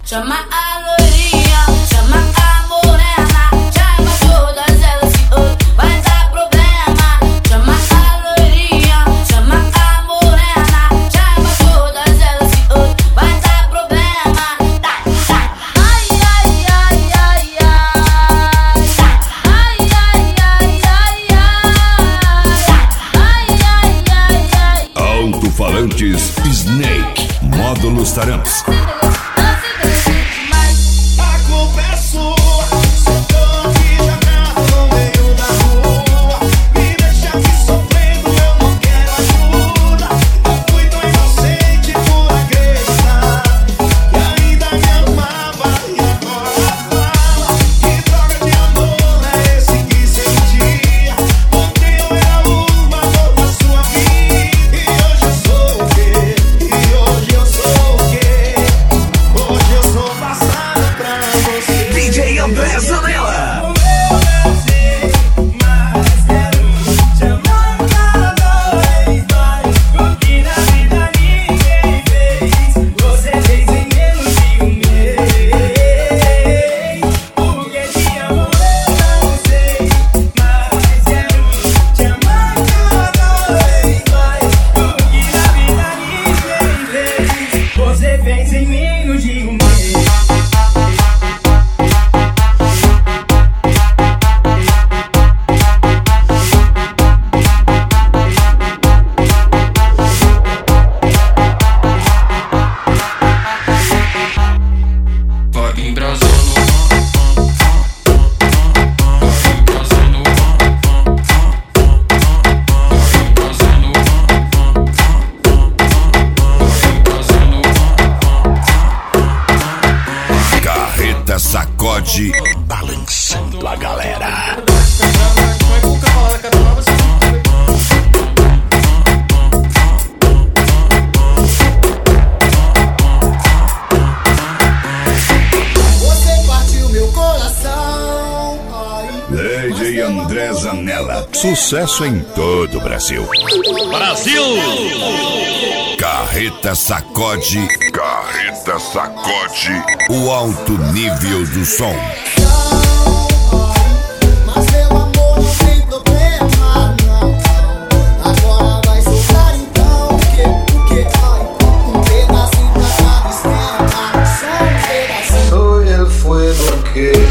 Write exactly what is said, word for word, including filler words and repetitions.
Chama a loirinha, chama a morena, chama todas elas que hoje vai dar problema. Chama a loirinha, chama a morena, chama todas elas que hoje vai dar problema. Ai, ai, ai, ai, ai. Ai, ai, ai, ai, ai. Ai, ai, ai, ai. Alto-falantes Snake, módulos Taramps. Sacode, balançando a galera. Você partiu meu coração. Lady André Zanella, sucesso em todo o Brasil. Brasil! Carreta Sacode, Carreta Sacode, o alto nível do som. Mas meu amor não tem problema, não. Agora vai soltar então. O que, o que, ai, um pedacinho pra cada esquema. Só um pedacinho. Soy el fuego que